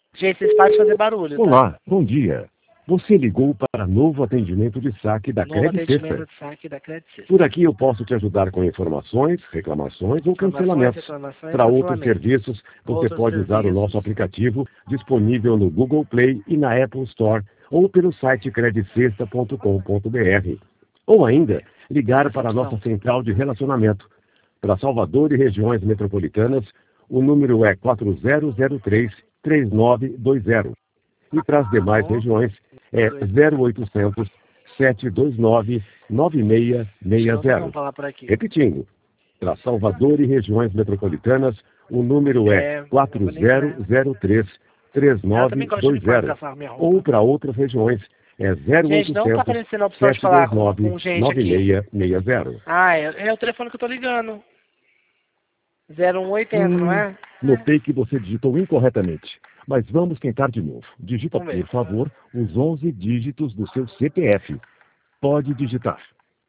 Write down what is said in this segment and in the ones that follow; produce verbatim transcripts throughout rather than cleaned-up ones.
Gente, vocês param de fazer barulho, tá? Olá, bom dia. Você ligou para novo atendimento de saque da Novo Credit atendimento Sexta. de saque da Credit Sexta. Por aqui eu posso te ajudar com informações, reclamações ou Informações, cancelamentos. reclamações, Para outros cancelamentos. serviços, você Outros pode usar o nosso serviços. aplicativo disponível no Google Play e na Apple Store ou pelo site credit sexta ponto com ponto br. Ou ainda, ligar Essa para a opção. nossa central de relacionamento. Para Salvador e regiões metropolitanas, o número é quatro zero zero três, três nove dois zero. E para as demais regiões é zero oitocentos, sete dois nove, nove seis seis Não tem como zero. falar por aqui. Repetindo, para Salvador e regiões metropolitanas, o número é É, quatro zero zero três, três Ela também nove gosta dois de zero. fotografar minha roupa. Ou para outras regiões é zero Gente, não tá oitocentos, aparecendo a opção de sete falar dois com, nove, com gente nove aqui. seis seis zero. Ah, é, é o telefone que eu tô ligando. zero um oitenta, não Hum, é? notei que você digitou incorretamente. Mas vamos tentar de novo. Digita, Vamos ver. por favor, os onze dígitos do seu C P F. Pode digitar.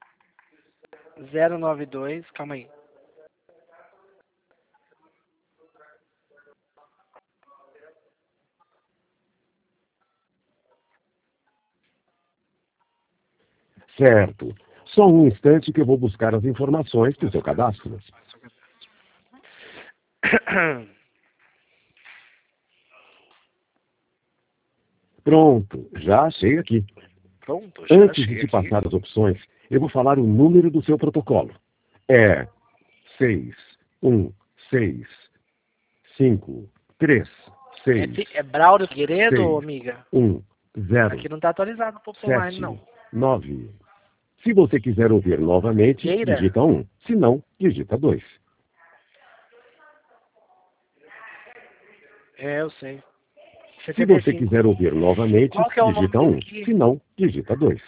zero nove dois, calma aí. Certo. Só um instante que eu vou buscar as informações do seu cadastro. Pronto, já achei aqui. Pronto, já Antes de achei te aqui. passar as opções, eu vou falar o número do seu protocolo. É seis um seis cinco três É, seis fi- é Braulio Figueiredo, seis amiga? um zero Aqui não tá atualizado pro online, sete não. nove. Se você quiser ouvir novamente, Figueira? digita um. Se não, digita dois. É, eu sei. Se setenta e você cinco. quiser ouvir novamente, Qual que é o nome digita desse um. aqui? Se não, digita dois.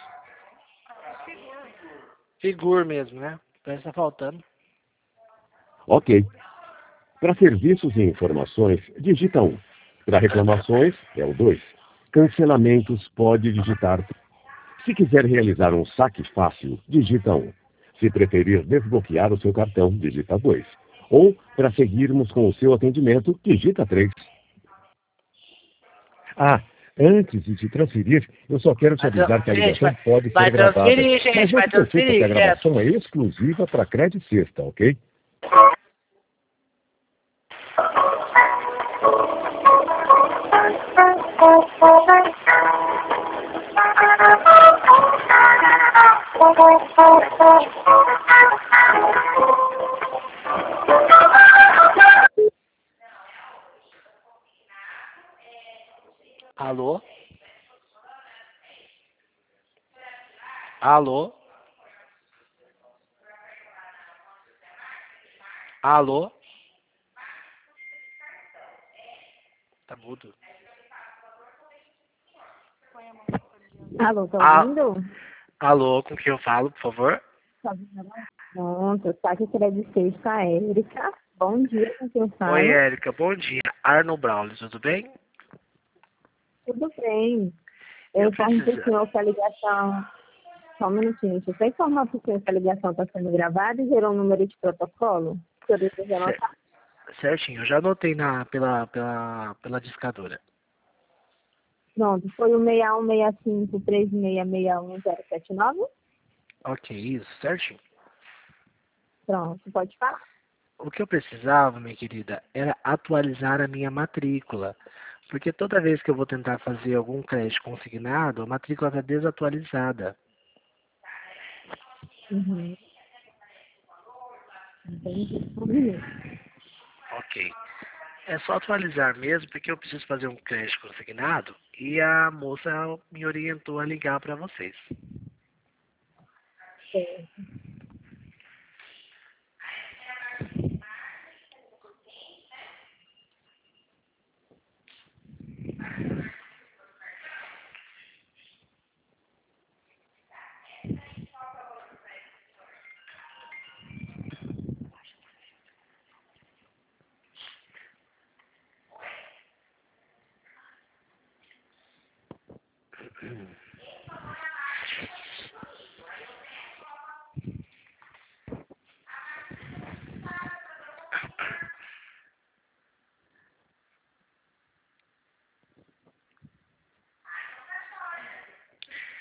Figur mesmo, né? Parece que tá faltando. Ok. Para serviços e informações, digita um. Para reclamações, é o dois. Cancelamentos, pode digitar. Se quiser realizar um saque fácil, digita um. Se preferir desbloquear o seu cartão, digita dois. Ou, para seguirmos com o seu atendimento, digita três. Ah, antes de te transferir, eu só quero te Vai tra- avisar que a Gente, ligação vai, pode ser vai gravada. transferir, Mas gente, não vai se preocupa que a transferir, quieto. gravação é exclusiva para Credit Sexta, ok? Alô? Alô? Alô? Tá mudo. Alô, tá Ah, ouvindo? alô, com quem eu falo, por favor? Tá ouvindo agora? Pronto, tá aqui Credit Sexta, a Érica. Bom dia, com quem eu Oi, falo. Érica, bom dia. Arno Braulio, tudo bem? Tudo bem. Eu Eu informo para o preciso... senhor que a ligação... Só um minutinho, deixa eu só informar para o senhor que a ligação está sendo gravada e gerou um número de protocolo. O senhor deseja Cer- anotar? Certinho, eu já anotei na, pela, pela, pela discadora. Pronto, foi o seis um seis cinco, três seis seis um zero sete nove. Ok, isso, certinho. Pronto, pode falar. O que eu precisava, minha querida, era atualizar a minha matrícula. Porque toda vez que eu vou tentar fazer algum crédito consignado, a matrícula está desatualizada. Uhum. Entendi. Um minuto. Ok. É só atualizar mesmo, porque eu preciso fazer um crédito consignado e a moça me orientou a ligar para vocês. Certo.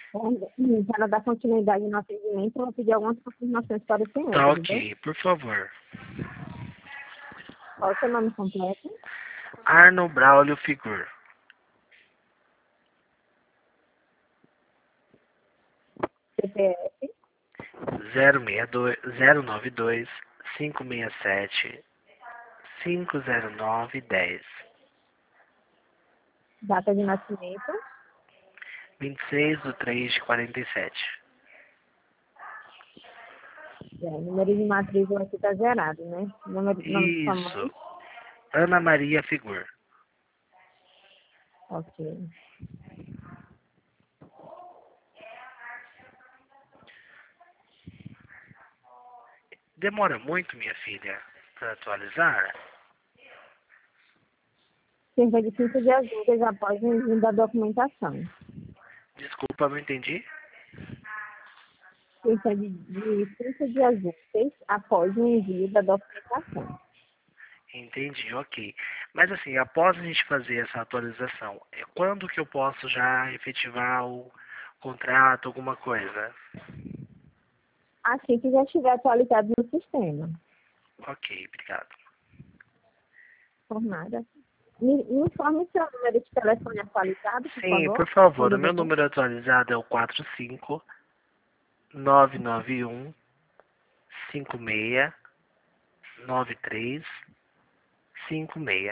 Hum, Para dar continuidade no atendimento, eu vou pedir algumas confirmações para o senhor. Tá tudo bem? ok, por favor. Qual é o seu nome completo? Arno Braulio Figur. C P F, zero seis dois, zero nove dois, cinco seis sete, cinco zero nove dez. data de nascimento, vinte e seis de três de quarenta e sete. é, número de matrícula aqui está zerado, né? Número, nome de sua mãe, Isso. Ana Maria Figur. ok. Demora muito, minha filha, para atualizar? Cerca de cinco dias úteis após o envio da documentação. Desculpa, não entendi. Cerca de, de cinco dias úteis após o envio da documentação. Entendi, ok. Mas assim, após a gente fazer essa atualização, é quando que eu posso já efetivar o contrato, alguma coisa? Assim que já estiver atualizado no sistema. Ok, obrigado. Por nada. Me, me informe seu número de telefone atualizado, por Sim, favor. por favor, Quando o meu você... número atualizado é o quatro cinco nove nove um cinco seis nove três cinco seis.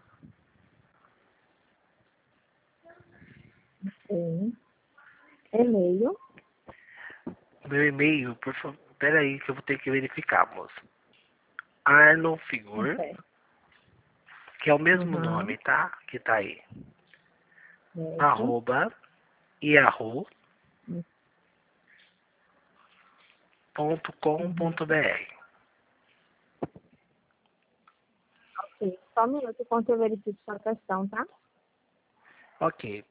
Sim. E-mail. Meu e-mail, por favor, peraí que eu vou ter que verificar, moço. Arno Figur, Ok. que é o mesmo Uhum. nome, tá? Que tá aí. Certo. Arroba yahoo ponto com Uhum. ponto br. Ok. Só um minuto enquanto eu verifico sua questão, tá? Ok.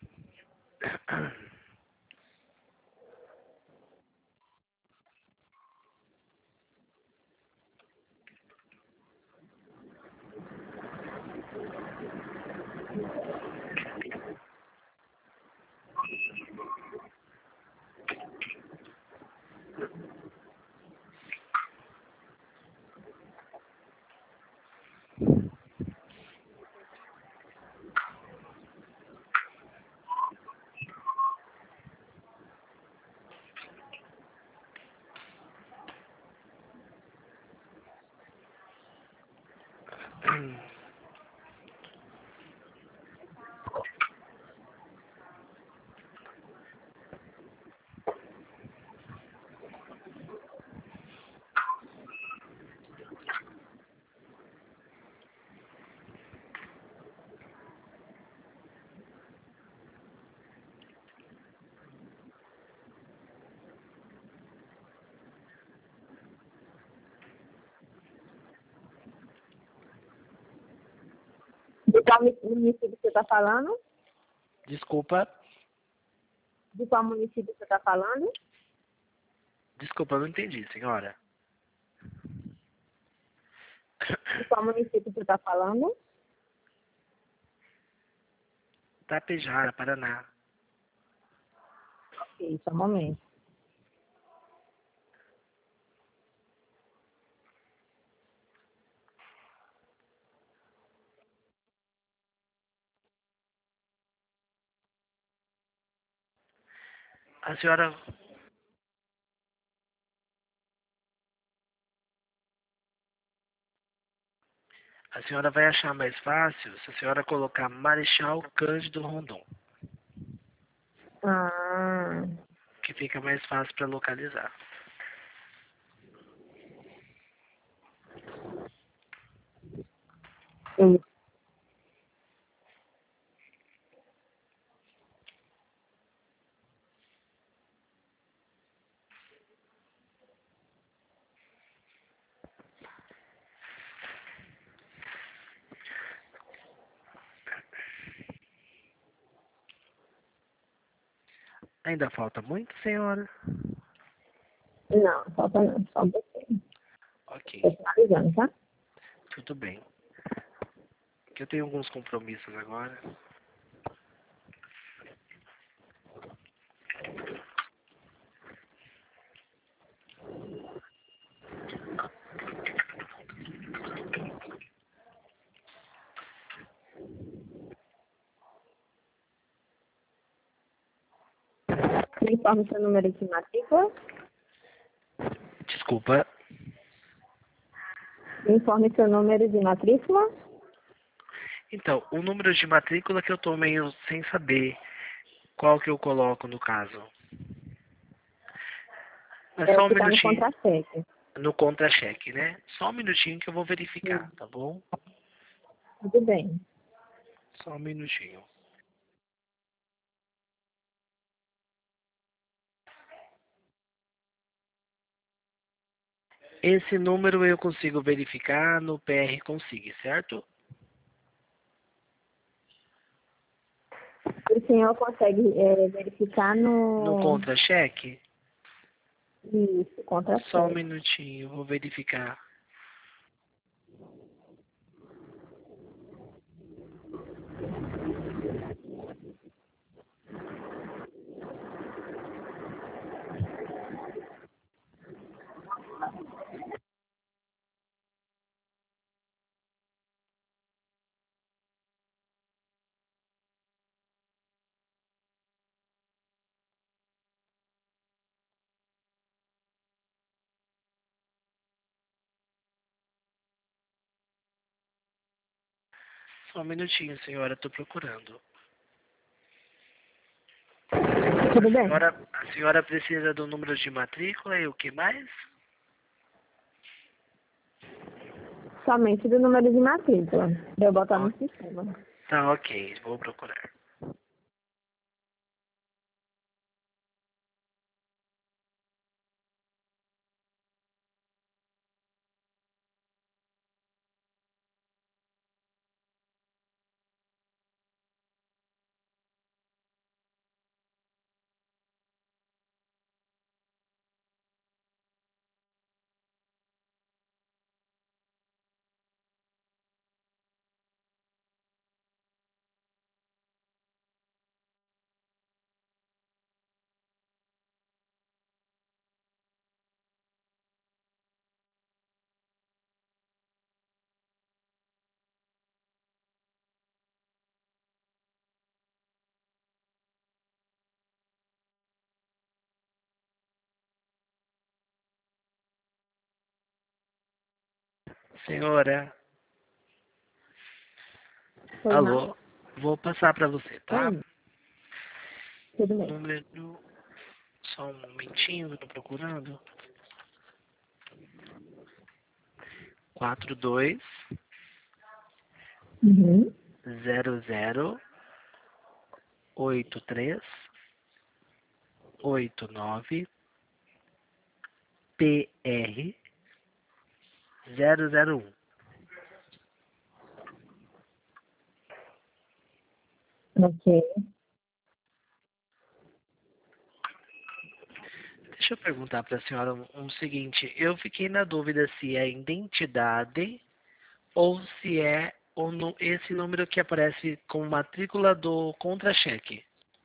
De qual mi- município você está falando? Desculpa, De qual município você está falando? desculpa, não entendi, senhora. De qual município você está falando? Tapejara, Paraná. Ok, só um momento. A senhora, a senhora vai achar mais fácil se a senhora colocar Marechal Cândido Rondon, Ah, que fica mais fácil para localizar. eu... Ainda falta muito, senhora? Não, falta não, só um pouquinho. Ok, Estou finalizando, tá? tudo bem. Que eu tenho alguns compromissos agora. Me informe seu número de matrícula. Desculpa. Me informe seu número de matrícula. Então, o número de matrícula que eu tô meio sem saber qual que eu coloco no caso. Mas É só o um que está no minutinho. contra-cheque. No contra-cheque, né? Só um minutinho que eu vou verificar, tá bom? Tudo bem. Só um minutinho. Esse número eu consigo verificar no P R Consigue, certo? O senhor consegue é, verificar No no... contra-cheque? Isso, contra-cheque. Só um minutinho, eu vou verificar. Só um minutinho, senhora, eu tô procurando. Tudo A bem. senhora, a senhora precisa do número de matrícula e o que mais? Somente do número de matrícula. Pra eu botar no Ó. sistema. Tá, ok, vou procurar. Senhora, Foi alô, mal? vou passar pra você, tá? Oi. Tudo bem. Número, só um momentinho, eu tô procurando. Quatro dois Uhum. zero zero oito três oito nove P R zero zero um. Ok. Deixa eu perguntar para a senhora um, um seguinte. Eu fiquei na dúvida se é identidade ou se é o, nu- esse número que aparece com matrícula do contra-cheque.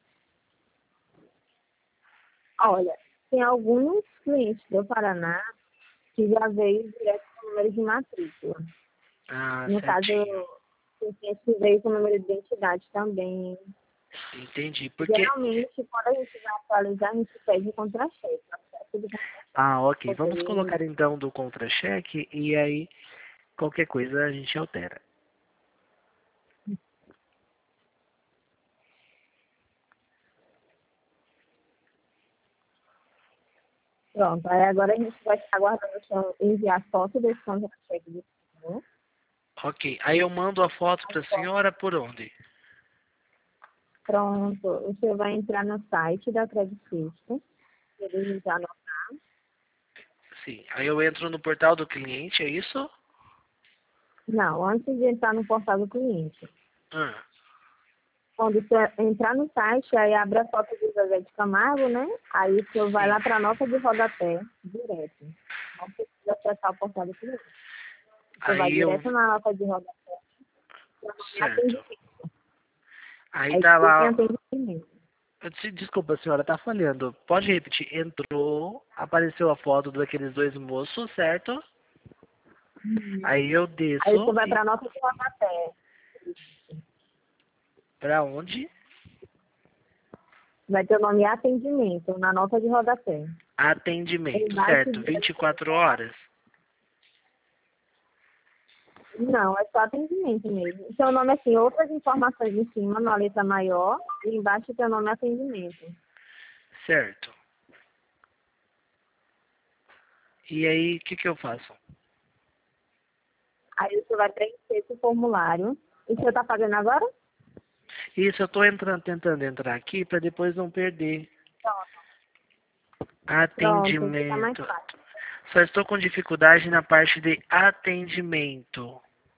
Olha, tem alguns clientes do Paraná que já veio direto com o número de matrícula. Ah, No caso, certinho. tem cliente que veio com o número de identidade também. Entendi. Porque. Geralmente, quando a gente vai atualizar, a gente pede o contra-cheque. acesso do Ah, ok. Vamos contra-cheque. colocar então do contra-cheque e aí qualquer coisa a gente altera. Pronto, aí agora a gente vai estar aguardando o senhor enviar foto desse contra-cheque do senhor. Ok. Aí eu mando a foto para a senhora por onde? Pronto, o senhor vai entrar no site da Credit System. Ele já não... Sim. Aí eu entro no portal do cliente, é isso? Não, antes de entrar no portal do cliente. Ah, Quando você entrar no site, aí abre a foto do Zezé de Camargo, né? Aí o senhor vai sim. lá para a nota de rodapé, direto. Não precisa acessar o portal do cliente. Você vai Aí eu. direto na nota de rodapé. Certo. Aí Aí tá clica em lá. atendimento. Eu disse, desculpa, senhora, tá falhando. Pode repetir. Entrou, apareceu a foto daqueles dois moços, certo? Aí eu Aí você desço vai e para a nota de rodapé. pra onde? Vai ter o nome atendimento na nota de rodapé. Atendimento, Embaixo certo? de- vinte e quatro horas? Não, é só atendimento mesmo. Seu nome é assim, outras informações em cima, na letra maior, e embaixo tem o nome atendimento. Certo. E aí, o que, que eu faço? Aí você vai preencher esse formulário. E você está pagando agora? Isso, eu estou entrando, tentando entrar aqui para depois não perder. Pronto, fica mais Atendimento. fácil. Só estou com dificuldade na parte de atendimento.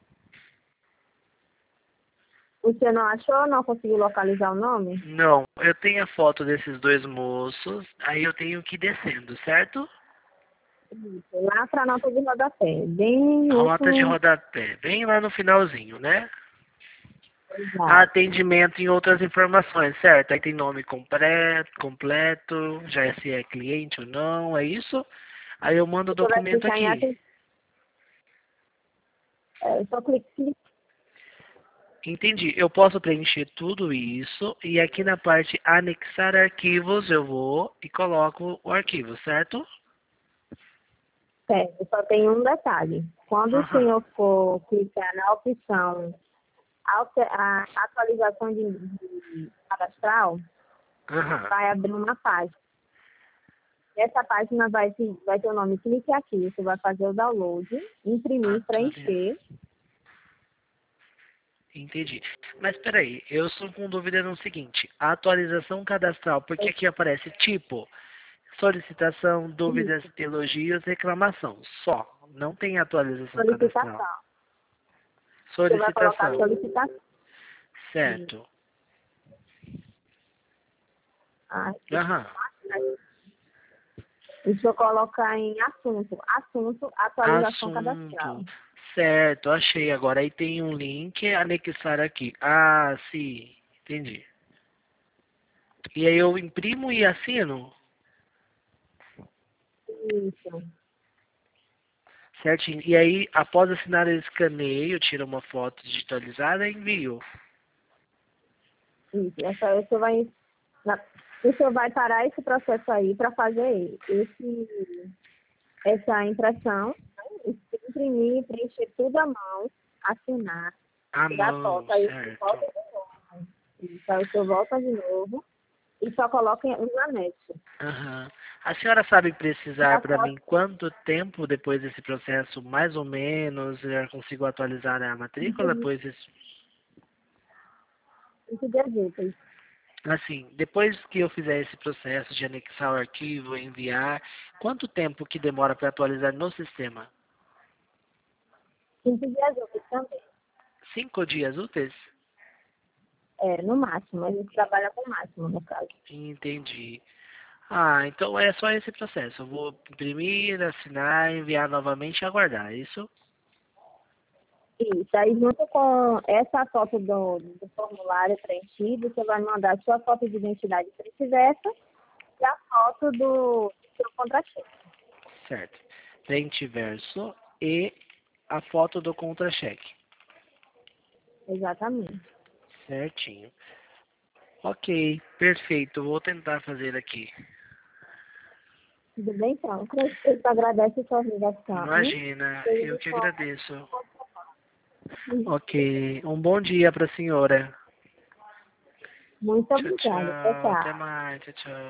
Você não achou? Não conseguiu localizar o nome? Não, eu tenho a foto desses dois moços, aí eu tenho que ir descendo, certo? Isso, lá para a nota de rodapé. Bem Rota de último. rodapé, bem lá no finalzinho, né? Exato. Atendimento em outras informações, certo? Aí tem nome completo, completo, já é se é cliente ou não, é isso? Aí eu mando o Você vai documento clicar em aqui. atendimento. É, só clique, clique. Entendi. Eu posso preencher tudo isso e aqui na parte anexar arquivos eu vou e coloco o arquivo, certo? Certo, só tem um detalhe. Quando o Aham. senhor for clicar na opção alter- a atualização de, de cadastral, Aham. vai abrir uma página. Essa página vai, te- vai ter o nome clique aqui. Você vai fazer o download, imprimir, Atualiza. preencher. Entendi. Mas peraí, eu estou com dúvida no seguinte, a atualização cadastral, porque aqui aparece tipo, solicitação, dúvidas, Isso, elogios, reclamação, só. Não tem atualização cadastral. solicitação. Você vai colocar Solicitação, solicitação. certo. Ah, Aham. deixa eu colocar em assunto. Assunto, atualização cadastral. Assunto, certo, achei agora. Aí tem um link, anexar aqui. Ah, sim, entendi. E aí eu imprimo e assino? Isso, Certinho. E aí, após assinar, eu escaneio, tiro uma foto digitalizada e envio. isso. Essa, você vai, na- você vai parar esse processo aí para fazer esse, essa impressão, né? Imprimir, preencher tudo à mão, assinar, À tirar mão, foto, aí você certo. volta de novo. Isso, aí você volta de novo e só coloca os anexos. Aham. A senhora sabe precisar A para foto mim quanto tempo depois desse processo, mais ou menos, eu já consigo atualizar a matrícula? de Pois, esse- vinte dias úteis. assim, depois que eu fizer esse processo de anexar o arquivo, enviar, quanto tempo que demora para atualizar no sistema? vinte dias úteis também. Cinco dias úteis? É, no máximo. A gente trabalha com o máximo, no caso. Entendi. Ah, então é só esse processo. Eu vou imprimir, assinar, enviar novamente e aguardar, é isso? Isso. Aí, junto com essa foto do, do formulário preenchido, você vai mandar a sua foto de identidade se tivesse e a foto do, do seu contra-cheque. Certo. Frente e verso e a foto do contra-cheque. Exatamente. Certinho. Ok, perfeito. Vou tentar fazer aqui. Tudo bem, então? Eu agradece a sua ligação. Imagina, eu que Muito agradeço. Ok, um bom dia para a senhora. Tchau, obrigada. Tchau, tchau. tchau. Até mais. Tchau, tchau.